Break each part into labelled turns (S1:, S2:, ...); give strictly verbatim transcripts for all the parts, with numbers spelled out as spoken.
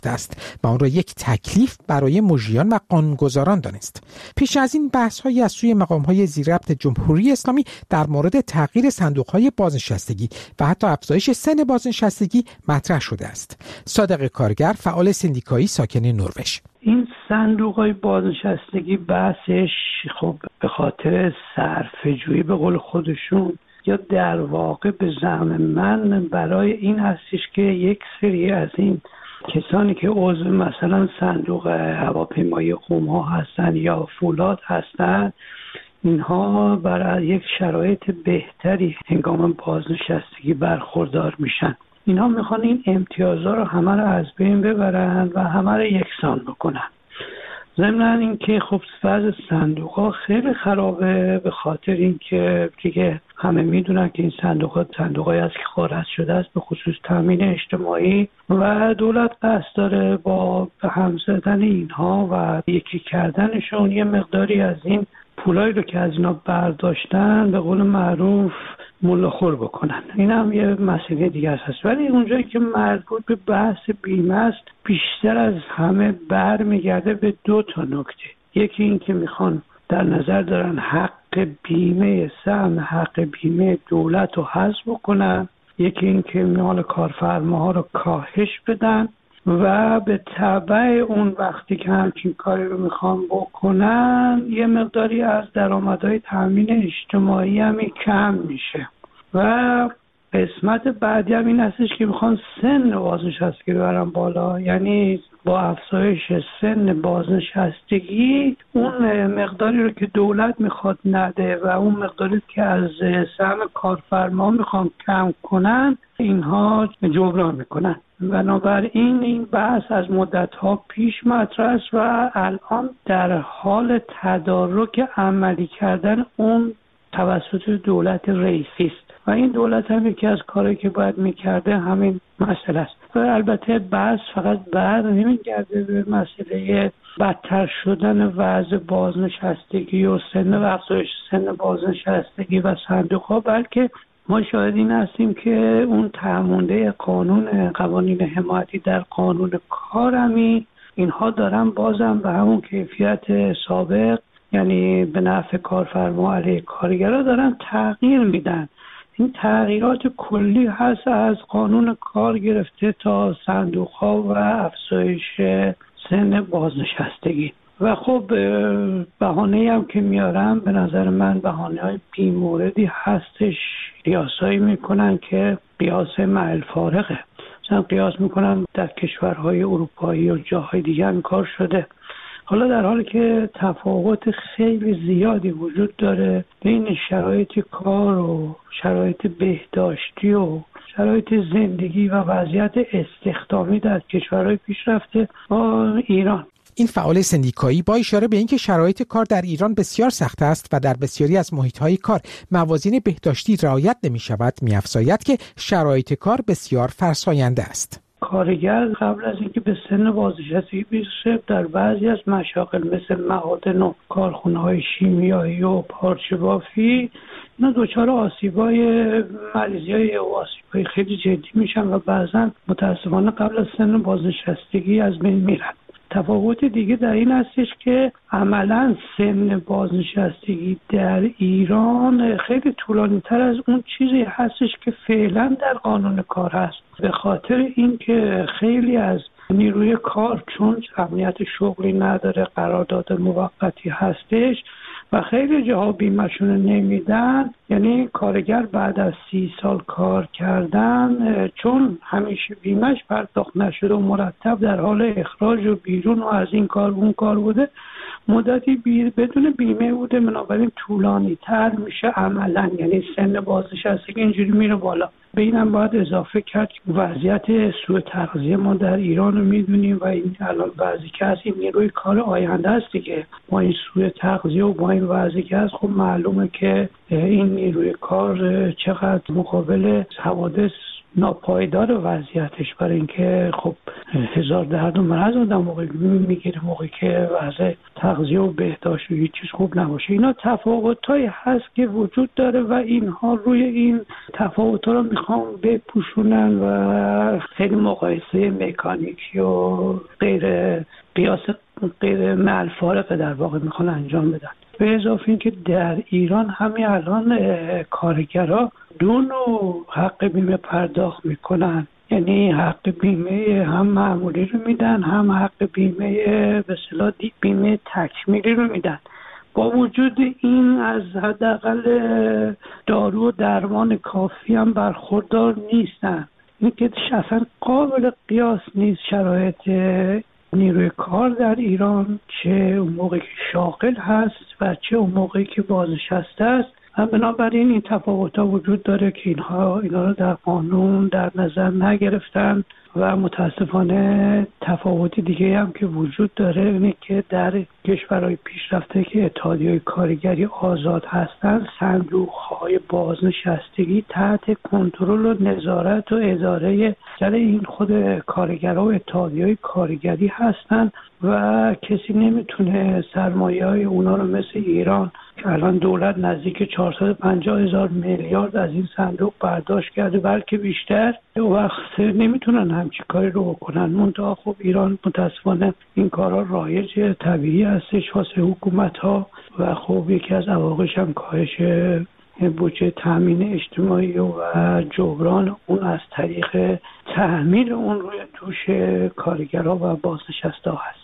S1: است و آن را یک تکلیف برای مجریان و قانونگذاران دانست. پیش از این بحث‌هایی از سوی مقام‌های زیرربط جمهوری اسلامی در مورد تغییر صندوق‌های بازنشستگی و حتی افزایش سن بازنشستگی مطرح شده است. صادق کارگر، فعال سندیکایی ساکن نروژ:
S2: این صندوق‌های بازنشستگی بحثش خب به خاطر صرفه‌جویی به قول خودشون یا در واقع به زعم من برای این هستش که یک سری از این کسانی که عضو مثلا صندوق هواپیمایی قم هستن یا فولاد هستن، اینها برای یک شرایط بهتری هنگام بازنشستگی برخوردار میشن. اینها میخوان این امتیازها رو همه رو از بین ببرن و همه رو یکسان بکنن. ضمن اینکه خب وضع صندوق‌ها خیلی خرابه، به خاطر اینکه دیگه همه میدونن که این صندوق‌ها صندوقایی است که خارج شده است به خصوص تامین اجتماعی و دولت قصد داره با هم زدن اینها و یکی کردنشون یه مقداری از این پولایی رو که از اینا برداشتن به قول معروف ملاخور بکنن. این هم یه مسئله دیگه هست. ولی اونجایی که مربوط به بحث بیمه است بیشتر از همه برمیگرده به دو تا نکته. یکی این که میخوان در نظر دارن حق بیمه سهم حق بیمه دولت رو حذف بکنن، یکی این که مال کارفرماها رو کاهش بدن و به تبع اون وقتی که همچین کاری رو میخوان بکنن یه مقداری از درآمدهای تامین اجتماعی هم کم میشه و قسمت بعدی هم این هستش که میخوان سن بازنشستگی رو برن بالا. یعنی با افزایش سن بازنشستگی اون مقداری رو که دولت میخواد نده و اون مقداری که از سهم کارفرما میخوان کم کنن اینها جبران میکنن. بنابراین این بحث از مدت‌ها پیش مطرح است و الان در حال تدارک عملی کردن اون توسط دولت رئیسی است و این دولت هم یکی از کارهایی که باید میکرده همین مسئله است. و البته بحث فقط بر نمیگرده به مسئله بدتر شدن وضع بازنشستگی و سن و افزایش سن بازنشستگی و صندوق‌ها، بلکه ما شاهد این هستیم که اون تعامله قانون قوانین حمایتی در قانون کارمی اینها دارن بازم به همون کیفیت سابق، یعنی به نفع کارفرما علیه کارگرها دارن تغییر میدن. این تغییرات کلی هست از قانون کار گرفته تا صندوق‌ها و افزایش سن بازنشستگی. و خب بهانه‌ای هم که میارم به نظر من بهانه‌های بی‌موردی هستش. قیاسایی میکنن که قیاس معل فارغه، مثلا قیاس میکنن در کشورهای اروپایی و جاهای دیگه هم کار شده. حالا در حالی که تفاوت خیلی زیادی وجود داره بین شرایط کار و شرایط بهداشتی و شرایط زندگی و وضعیت استخدامی در کشورهای پیشرفته با ایران.
S1: این فعال سندیکایی با اشاره به اینکه شرایط کار در ایران بسیار سخت است و در بسیاری از محیط‌های کار موازین بهداشتی رعایت نمی‌شود، می‌افزاید که شرایط کار بسیار فرساینده است.
S2: کارگر قبل از اینکه به سن بازنشستگی برسه در بعضی از مشاغل مثل معادن و کارخانه‌های شیمیایی و پارچه بافی اینا دچار آسیب‌های مریضی‌های و آسیب‌های خیلی جدی میشن و بعضا متأسفانه قبل از سن بازنشستگی از بین میرن. تفاوت دیگه در این هستش که عملاً سن بازنشستگی در ایران خیلی طولانی تر از اون چیزی هستش که فعلا در قانون کار هست، به خاطر اینکه خیلی از نیروی کار چون امنیت شغلی نداره، قرارداد موقتی هستش و خیلی جاها بیمه‌شون نمیدن. یعنی کارگر بعد از سی سال کار کردن چون همیشه بیمه‌اش پرداخت نشده و مرتب در حال اخراج و بیرون و از این کار اون کار بوده، مدتی بی... بدون بیمه بوده، بنابراین طولانی تر میشه عملا. یعنی سن بازنشستگی اینجوری میره بالا. به اینم باید اضافه کرد وضعیت سوء تغذیه ما در ایران رو میدونیم و این الان وضعی که از این نیروی کار آینده است دیگه. با این سوء تغذیه و با این وضعی که هست خب معلومه که این نیروی کار چقدر مقابل حوادث ناپایدار وضعیتش، برای اینکه خب هزار درد و مرض آدم موقعی میگیره، موقعی که وضع تغذیه و بهداشت و هیچ چیز خوب نباشه. اینا تفاوتایی هست که وجود داره و اینها روی این تفاوت‌ها رو میخوان بپوشونن و خیلی مقایسه مکانیکی و غیر قیاس غیر معالفارقه در واقع میخوان انجام بدن. به اضافه اینکه در ایران همین الان کارگرها دو نوع حق بیمه پرداخت میکنن، یعنی حق بیمه هم معمولی رو میدن، هم حق بیمه به اصطلاح بیمه تکمیلی رو میدن. با وجود این از حداقل دارو و درمان کافی هم برخوردار نیستن. این که اصلا قابل قیاس نیست شرایط نیروی کار در ایران، چه اون موقعی که شاغل هست و چه اون موقعی که بازنشسته است. و بنابراین این تفاوت‌ها وجود داره که اینها اینا رو در قانون در نظر نگرفتن و متاسفانه تفاوت دیگه هم که وجود داره اینه که در کشورهای پیشرفته که اتحادیه‌های کارگری آزاد هستند، صندوق‌های بازنشستگی تحت کنترل و نظارت و اداره سر این خود کارگرها و اتحادیه‌های کارگری هستند و کسی نمیتونه سرمایه‌های اونا رو مثل ایران که الان دولت نزدیک چهارصد و پنجاه هزار میلیارد از این صندوق برداشت کرده بلکه بیشتر، و وقت نمیتونن همچین کاری رو بکنن. منتها خب ایران متاسفانه این کارا رایج طبیعی هستش واسه حکومت‌ها و خب یکی از عواقبش هم کاهش بودجه تامین اجتماعی و جبران اون از طریق تحمیل اون روی دوش کارگرها و بازنشسته‌ها هست.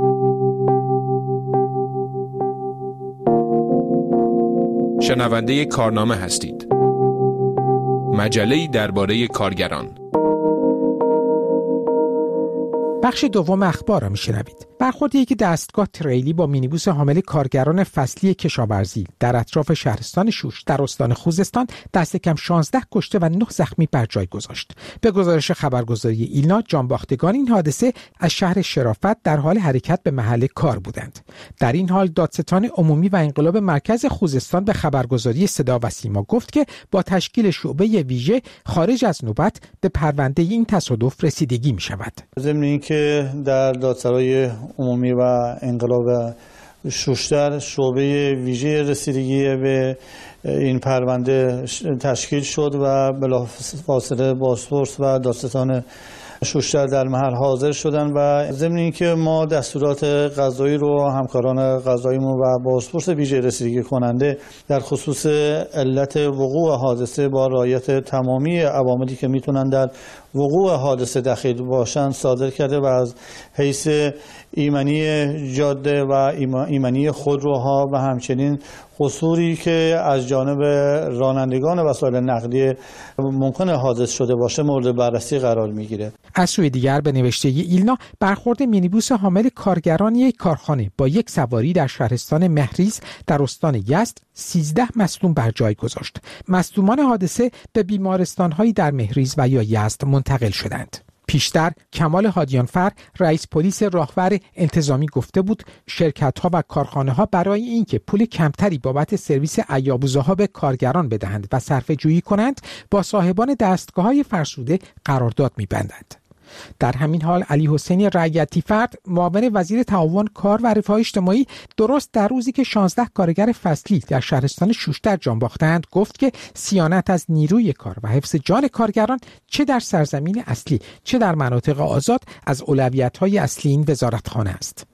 S3: شنونده کارنامه هستید. مجله‌ای درباره کارگران.
S1: بخش دوم اخبار را میشنوید. برخوردی که دستگاه تریلی با مینیبوس حامل کارگران فصلی کشاورزی در اطراف شهرستان شوش در استان خوزستان دست کم شانزده کشته و نه زخمی بر جای گذاشت. به گزارش خبرگزاری ایلنا، جانباختگان این حادثه از شهر شرافت در حال حرکت به محل کار بودند. در این حال دادستان عمومی و انقلاب مرکز خوزستان به خبرگزاری صدا و سیما گفت که با تشکیل شعبه ویژه خارج از نوبت به پرونده این تصادف رسیدگی می شود.
S4: ضمن اینکه در دادسرای عمومی و انقلاب شوشتر شعبه ویژه رسیدگی به این پرونده تشکیل شد و بلافاصله بازپرس و دادستان شوشتر در محل حاضر شدن و ضمن اینکه ما دستورات قضایی رو همکاران قضاییمون و بازپرس ویژه رسیدگی کننده در خصوص علت وقوع حادثه با رعایت تمامی عواملی که میتونن در وقوع حادثه دخیل باشند صادر کرده و از حیث ایمنی جاده و ایمنی خودروها و همچنین قصوری که از جانب رانندگان وسایل نقلیه ممکن حادث شده باشه مورد بررسی قرار میگیره.
S1: از سوی دیگر به نوشته ایلنا، برخورد مینیبوس حامل کارگران یک کارخانه با یک سواری در شهرستان مهریز در استان یزد سیزده مصدوم بر جای گذاشت. مصدومان حادثه به بیمارستان‌هایی در مهریز و یا یزد منتقل شدند. پیشتر کمال هادیانفر رئیس پلیس راهور انتظامی گفته بود شرکت‌ها و کارخانه‌ها برای اینکه پول کمتری بابت سرویس ایابوزها به کارگران بدهند و صرفه‌جویی کنند با صاحبان دستگاه‌های فرسوده قرارداد می‌بندند. در همین حال علی حسینی رعیتی فرد، معاون وزیر تعاون کار و رفاه اجتماعی، درست در روزی که شانزده کارگر فصلی در شهرستان شوشتر جان باختند گفت که صیانت از نیروی کار و حفظ جان کارگران چه در سرزمین اصلی چه در مناطق آزاد از اولویت‌های اصلی این وزارتخانه است.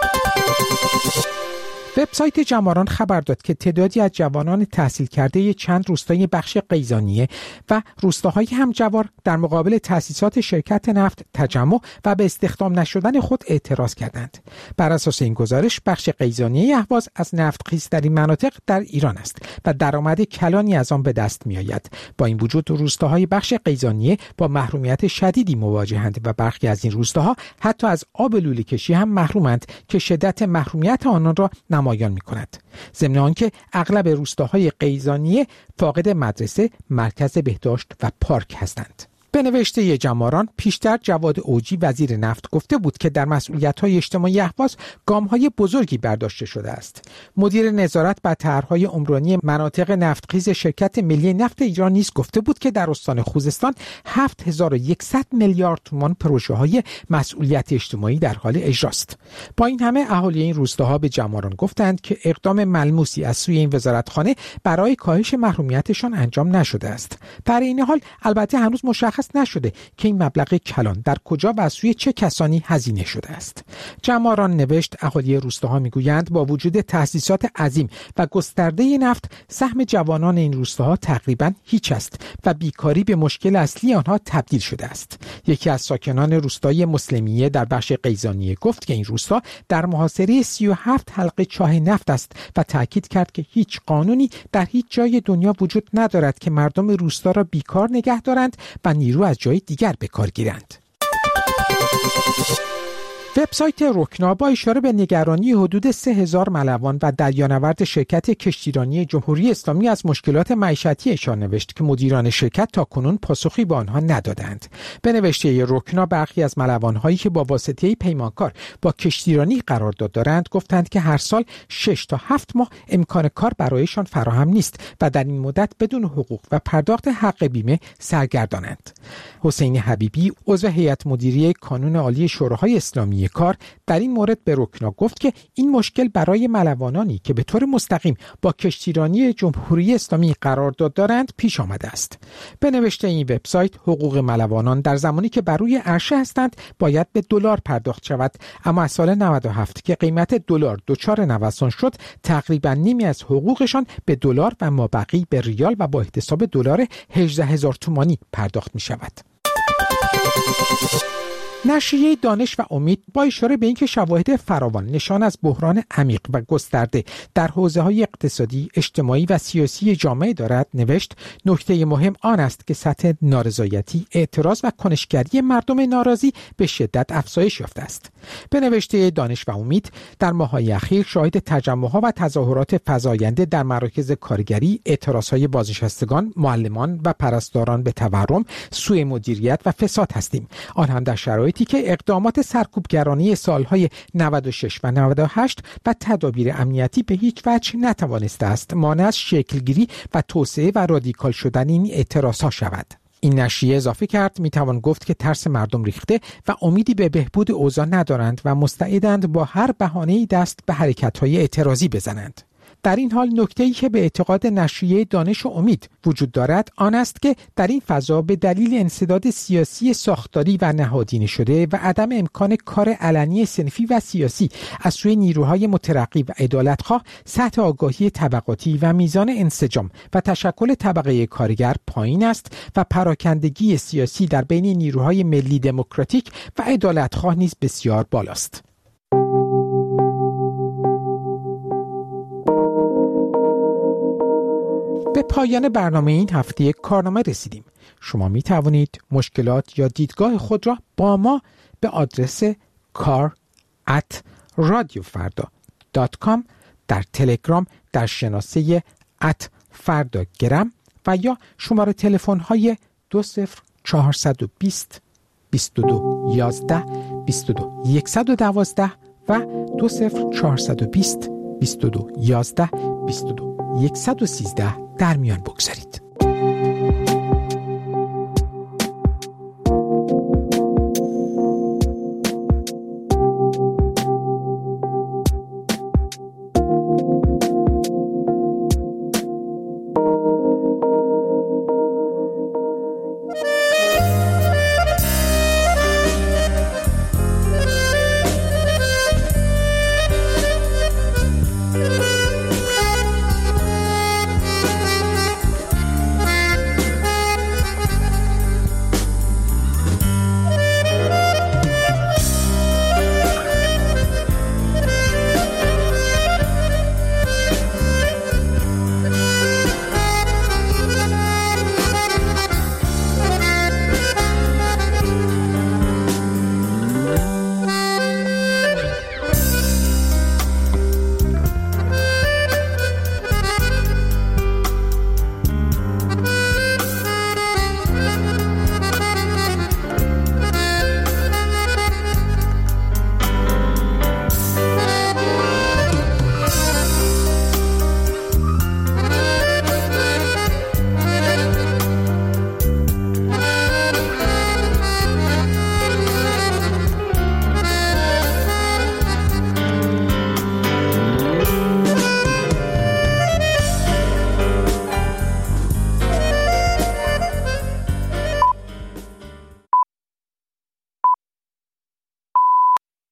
S1: وبسایت جوانان خبر داد که تعدادی از جوانان تحصیل کرده چند روستای بخش قیزانیه و روستاهای همجوار در مقابل تأسیسات شرکت نفت تجمع و به استخدام نشدن خود اعتراض کردند. بر اساس این گزارش بخش قیزانیه اهواز از نفتخیز در این مناطق در ایران است و درآمد کلانی از آن به دست می آید. با این وجود روستاهای بخش قیزانیه با محرومیت شدیدی مواجهند و برخی از این روستاها حتی از آب لوله کشی هم محرومند که شدت محرومیت آنان را نمایان می کند. ضمن آنکه اغلب روستاهای قیزانیه فاقد مدرسه، مرکز بهداشت و پارک هستند. به نوشته جماران، پیشتر جواد اوجی وزیر نفت گفته بود که در مسئولیت‌های اجتماعی اهواز گام‌های بزرگی برداشته شده است. مدیر نظارت بر طرح‌های عمرانی مناطق نفتخیز شرکت ملی نفت ایران نیز گفته بود که در استان خوزستان هفت هزار و صد میلیارد تومان پروژه‌های مسئولیت اجتماعی در حال اجراست. با این همه اهالی این روستاها به جماران گفتند که اقدام ملموسی از سوی این وزارتخانه برای کاهش محرومیتشان انجام نشده است. در این حال البته هنوز مشخص نشده که این مبلغ کلان در کجا و از سوی چه کسانی هزینه شده است. جماران نوشت اهالی روستاها میگویند با وجود تأسیسات عظیم و گسترده نفت، سهم جوانان این روستاها تقریبا هیچ است و بیکاری به مشکل اصلی آنها تبدیل شده است. یکی از ساکنان روستای مسلمیه در بخش قیزانیه گفت که این روستا در محاصره سی و هفت حلقه چاه نفت است و تاکید کرد که هیچ قانونی در هیچ جای دنیا وجود ندارد که مردم روستا را بیکار نگه دارند و نیرو از جای دیگر به کار گیرند. وبسایت رکنا با اشاره به نگرانی حدود سه هزار ملوان و دریانورد شرکت کشتیرانی جمهوری اسلامی از مشکلات معیشتی اشاره نوشت که مدیران شرکت تاکنون پاسخی به آنها ندادند. به نوشته رکنا برخی از ملوان‌هایی که با واسطه پیمانکار با کشتیرانی قرارداد دارند گفتند که هر سال شش تا هفت ماه امکان کار برایشان فراهم نیست و در این مدت بدون حقوق و پرداخت حق بیمه سرگردانند. حسین حبیبی عضو هیئت مدیره کانون عالی شوراهای اسلامی کار در این مورد به رکنا گفت که این مشکل برای ملوانانی که به طور مستقیم با کشتیرانی جمهوری اسلامی قرارداد دارند پیش آمده است. به نوشته این وبسایت حقوق ملوانان در زمانی که بر روی عرشه هستند باید به دلار پرداخت شود، اما از سال نود و هفت که قیمت دلار دچار نوسان شد تقریبا نیمی از حقوقشان به دلار و مابقی به ریال و با احتساب دلار هجده هزار تومانی پرداخت می شود. نشریه دانش و امید با اشاره به اینکه شواهد فراوان نشان از بحران عمیق و گسترده در حوزه‌های اقتصادی، اجتماعی و سیاسی جامعه دارد نوشت نکته مهم آن است که سطح نارضایتی، اعتراض و کنشگری مردم ناراضی به شدت افزایش یافته است. به نوشته دانش و امید در ماه‌های اخیر شاهد تجمع‌ها و تظاهرات فزاینده در مراکز کارگری، اعتراض‌های بازنشستگان، معلمان و پرستاران به تورم، سوء مدیریت و فساد هستیم. آن هم در شرایطی که اقدامات سرکوبگرانه سالهای نود و شش و نود و هشت و تدابیر امنیتی به هیچ وجه نتوانسته است مانع از شکلگیری و توسعه و رادیکال شدن این اعتراض‌ها شود. این نشریه اضافه کرد میتوان گفت که ترس مردم ریخته و امیدی به بهبود اوضاع ندارند و مستعدند با هر بهانه‌ای دست به حرکت‌های اعتراضی بزنند. در این حال نکته‌ای که به اعتقاد نشریه دانش و امید وجود دارد آن است که در این فضا به دلیل انسداد سیاسی ساختاری و نهادینه شده و عدم امکان کار علنی صنفی و سیاسی از سوی نیروهای مترقی و عدالتخواه، سطح آگاهی طبقاتی و میزان انسجام و تشکل طبقه کارگر پایین است و پراکندگی سیاسی در بین نیروهای ملی دموکراتیک و عدالتخواه نیز بسیار بالاست. به پایان برنامه این هفته کارنامه رسیدیم. شما می توانید مشکلات یا دیدگاه خود را با ما به آدرس کار ات رادیو فردا دات کام در تلگرام در شناسه ات فردا گرم و یا شماره تلفن های دو صفر چهارصد و بیست بیست و دو یازده بیست و دو صد و دوازده و دو صفر چهارصد و بیست بیست و دو یازده بیست و دو صد و سیزده در میان بگذارید.